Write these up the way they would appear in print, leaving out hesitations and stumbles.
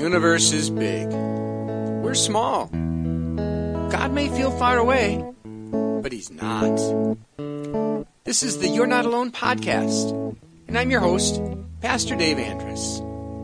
universe is big. We're small. God may feel far away, but He's not. This is the You're Not Alone podcast, and I'm your host, Pastor Dave Andrus.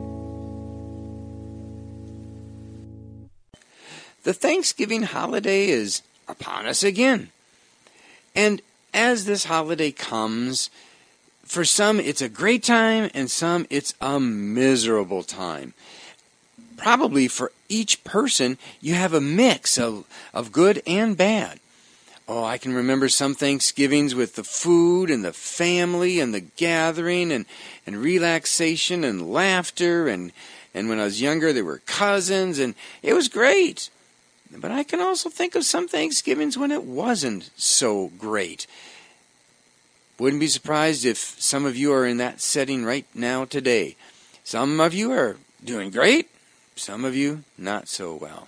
The Thanksgiving holiday is upon us again. And as this holiday comes, for some it's a great time, and some it's a miserable time. Probably for each person, you have a mix of good and bad. Oh, I can remember some Thanksgivings with the food and the family and the gathering and relaxation and laughter. And when I was younger, there were cousins, and it was great. But I can also think of some Thanksgivings when it wasn't so great. Wouldn't be surprised if some of you are in that setting right now today. Some of you are doing great. Some of you, not so well.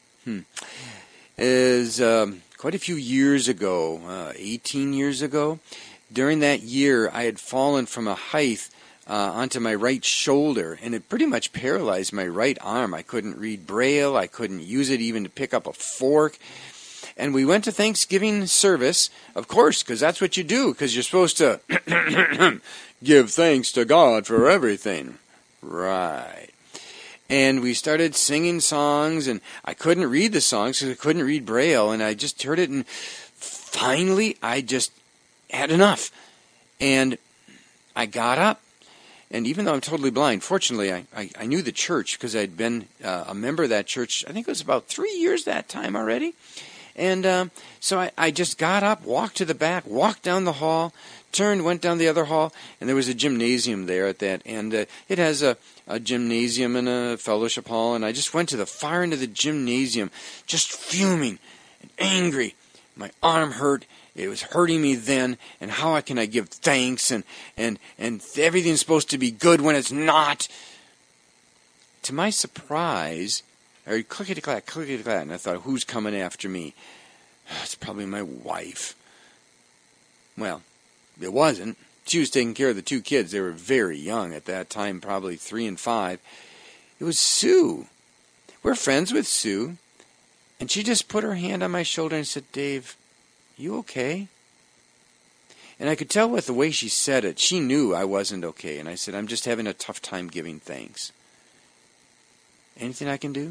Quite a few years ago, 18 years ago, during that year, I had fallen from a height onto my right shoulder, and it pretty much paralyzed my right arm. I couldn't read Braille. I couldn't use it even to pick up a fork. And we went to Thanksgiving service, of course, because that's what you do, because you're supposed to give thanks to God for everything. Right. And we started singing songs, and I couldn't read the songs because I couldn't read Braille, and I just heard it, and finally I just had enough. And I got up, and even though I'm totally blind, fortunately I knew the church because I'd been a member of that church, I think it was about 3 years that time already. And so I just got up, walked to the back, walked down the hall, turned, went down the other hall, and there was a gymnasium there at that. And it has a gymnasium and a fellowship hall, and I just went to the far end of the gymnasium, just fuming and angry. My arm hurt. It was hurting me then, and how can I give thanks, and everything's supposed to be good when it's not. To my surprise, I heard clickety-clack, clickety-clack, and I thought, who's coming after me? It's probably my wife. Well, it wasn't. She was taking care of the two kids. They were very young at that time, probably 3 and 5. It was Sue. We're friends with Sue. And she just put her hand on my shoulder and said, Dave, you okay? And I could tell with the way she said it, she knew I wasn't okay. And I said, I'm just having a tough time giving thanks. Anything I can do?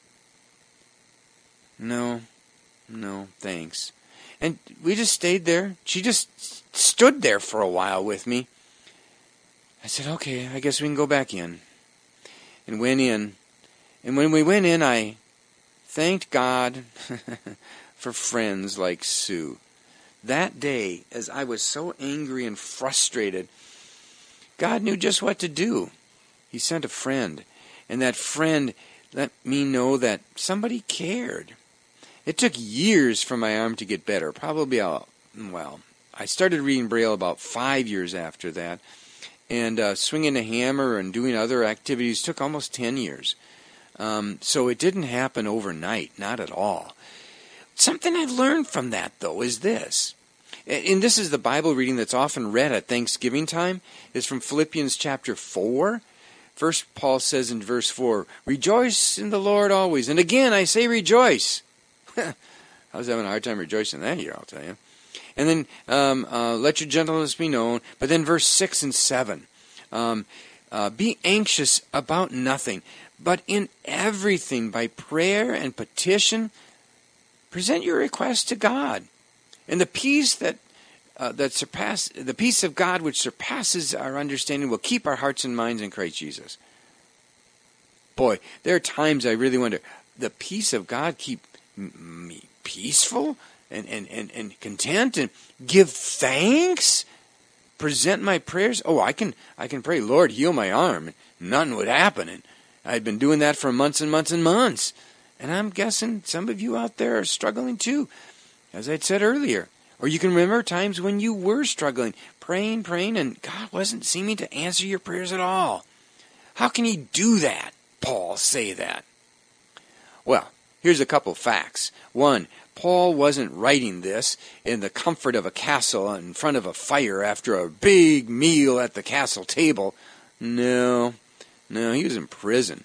No, thanks. And we just stayed there. She just stood there for a while with me. I said, okay, I guess we can go back in. And went in. And when we went in, I thanked God for friends like Sue. That day, as I was so angry and frustrated, God knew just what to do. He sent a friend. And that friend let me know that somebody cared. It took years for my arm to get better. Probably, I started reading Braille about 5 years after that. And swinging a hammer and doing other activities took almost 10 years. So it didn't happen overnight, not at all. Something I've learned from that, though, is this. And this is the Bible reading that's often read at Thanksgiving time. It's from Philippians chapter 4. First, Paul says in verse 4, rejoice in the Lord always. And again, I say rejoice. I was having a hard time rejoicing that year, I'll tell you. And then let your gentleness be known. But then verse 6 and 7. Be anxious about nothing, but in everything by prayer and petition, present your requests to God. And the peace the peace of God which surpasses our understanding will keep our hearts and minds in Christ Jesus. Boy, there are times I really wonder, the peace of God keep me peaceful and content and give thanks? Present my prayers? Oh, I can pray, Lord, heal my arm. Nothing would happen. And I'd been doing that for months and months and months. And I'm guessing some of you out there are struggling too, as I said earlier. Or you can remember times when you were struggling, praying, and God wasn't seeming to answer your prayers at all. How can He do that? Paul say that. Well, here's a couple facts. One, Paul wasn't writing this in the comfort of a castle in front of a fire after a big meal at the castle table. No, he was in prison.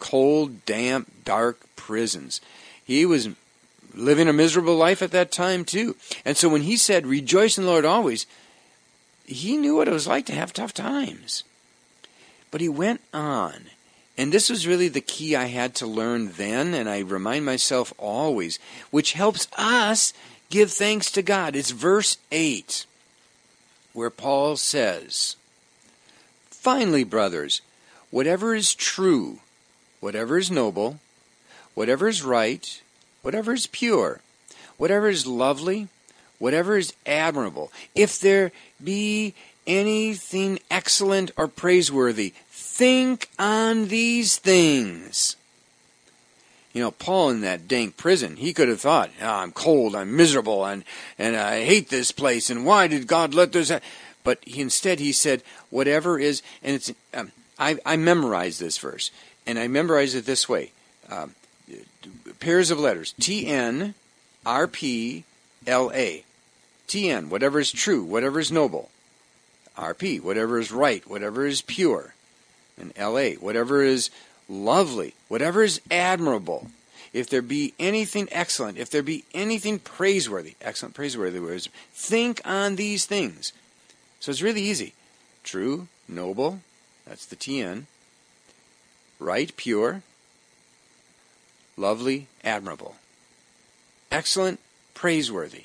cold, damp, dark prisons. He was living a miserable life at that time too. And so when he said, rejoice in the Lord always, he knew what it was like to have tough times. But he went on. And this was really the key I had to learn then, and I remind myself always, which helps us give thanks to God. It's verse 8, where Paul says, finally, brothers, whatever is true, whatever is noble, whatever is right, whatever is pure, whatever is lovely, whatever is admirable, if there be anything excellent or praiseworthy, think on these things. You know, Paul in that dank prison, he could have thought, I'm cold, I'm miserable, and I hate this place, and why did God let this happen? But instead he said, whatever is, and it's, I memorized this verse, and I memorized it this way. Pairs of letters, T-N, R-P-L-A. T-N, whatever is true, whatever is noble. R-P, whatever is right, whatever is pure. And L-A, whatever is lovely, whatever is admirable. If there be anything excellent, if there be anything praiseworthy, excellent, praiseworthy words, think on these things. So it's really easy. True, noble, that's the T-N. Right, pure. Lovely, admirable. Excellent, praiseworthy.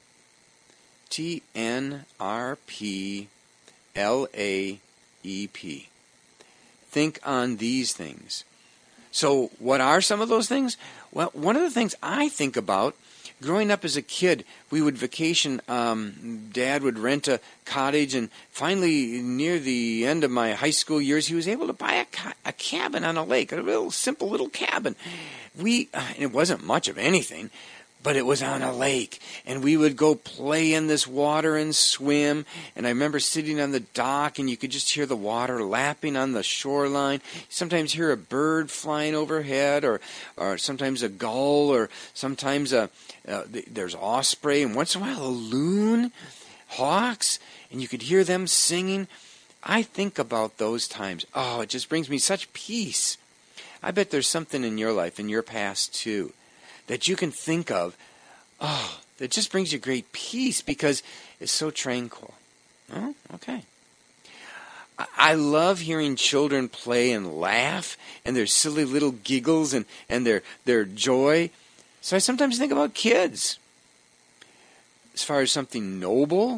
T-N-R-P-L-A-E-P. Think on these things. So what are some of those things? Well, one of the things I think about, growing up as a kid, we would vacation. Dad would rent a cottage, and finally, near the end of my high school years, he was able to buy a cabin on a lake, a real simple little cabin. It wasn't much of anything, but it was on a lake, and we would go play in this water and swim. And I remember sitting on the dock, and you could just hear the water lapping on the shoreline. Sometimes hear a bird flying overhead, or sometimes a gull, or sometimes there's osprey, and once in a while a loon, hawks, and you could hear them singing. I think about those times. Oh, it just brings me such peace. I bet there's something in your life, in your past too, that you can think of, that just brings you great peace because it's so tranquil. Oh, okay. I love hearing children play and laugh, and their silly little giggles and their joy. So I sometimes think about kids. As far as something noble,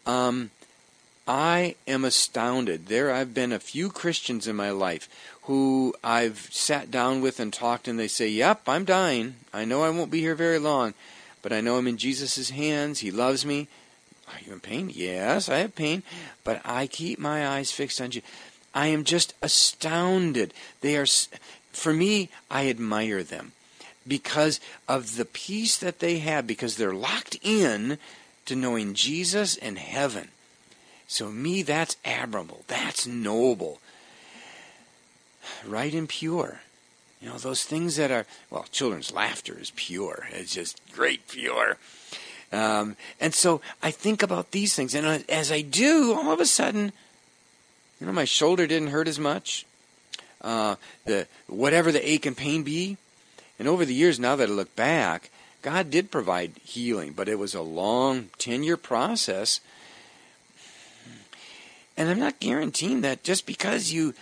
I am astounded. There have been a few Christians in my life who I've sat down with and talked, and they say, yep, I'm dying. I know I won't be here very long, but I know I'm in Jesus' hands. He loves me. Are you in pain? Yes, I have pain, but I keep my eyes fixed on you. I am just astounded. They are, for me, I admire them because of the peace that they have, because they're locked in to knowing Jesus and heaven. So me, that's admirable. That's noble. Right and pure. You know, those things that are, well, children's laughter is pure. It's just great pure. And so I think about these things. And as I do, all of a sudden, you know, my shoulder didn't hurt as much. Whatever the ache and pain be. And over the years, now that I look back, God did provide healing. But it was a long 10-year process. And I'm not guaranteeing that just because you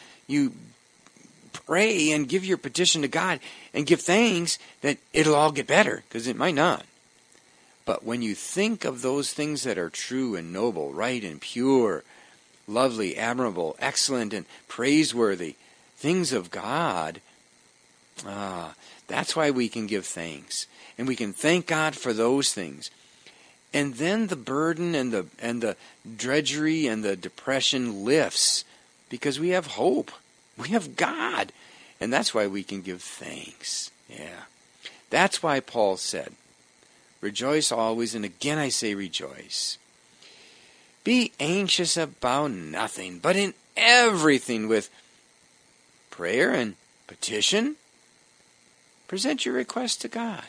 pray and give your petition to God and give thanks that it'll all get better, because it might not. But when you think of those things that are true and noble, right and pure, lovely, admirable, excellent, and praiseworthy, things of God, that's why we can give thanks. And we can thank God for those things. And then the burden and the drudgery and the depression lifts because we have hope. We have God. And that's why we can give thanks. Yeah. That's why Paul said, rejoice always, and again I say rejoice. Be anxious about nothing, but in everything with prayer and petition, present your request to God.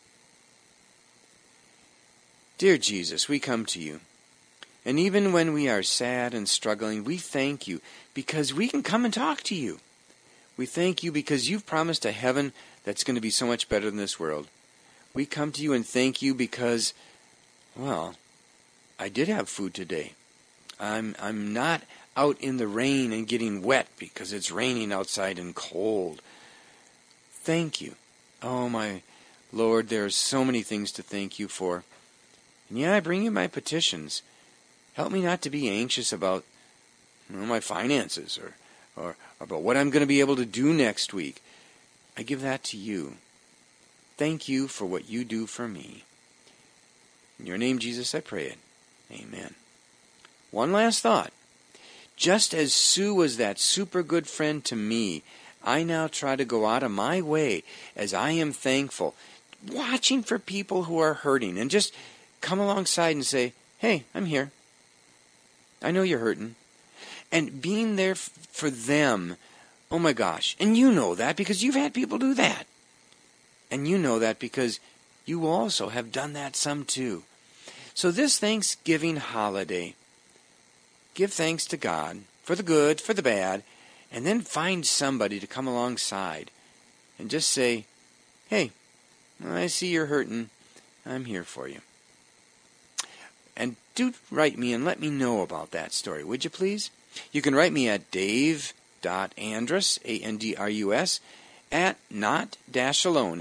Dear Jesus, we come to you. And even when we are sad and struggling, we thank you because we can come and talk to you. We thank you because you've promised a heaven that's going to be so much better than this world. We come to you and thank you because, well, I did have food today. I'm not out in the rain and getting wet because it's raining outside and cold. Thank you. Oh, my Lord, there are so many things to thank you for. And yeah, I bring you my petitions. Help me not to be anxious about my finances or about what I'm going to be able to do next week. I give that to you. Thank you for what you do for me. In your name, Jesus, I pray it. Amen. One last thought. Just as Sue was that super good friend to me, I now try to go out of my way as I am thankful, watching for people who are hurting, and just come alongside and say, hey, I'm here. I know you're hurting. And being there for them, oh my gosh. And you know that because you've had people do that. And you know that because you also have done that some too. So this Thanksgiving holiday, give thanks to God for the good, for the bad, and then find somebody to come alongside and just say, hey, I see you're hurting. I'm here for you. And do write me and let me know about that story, would you please? You can write me at dave.andrus, A-N-D-R-U-S, at not-alone,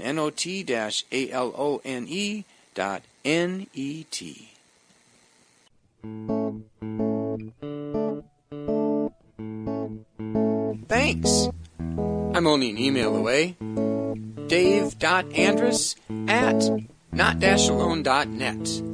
not-alone.net. Thanks. I'm only an email away. Dave.andrus at not-alone.net.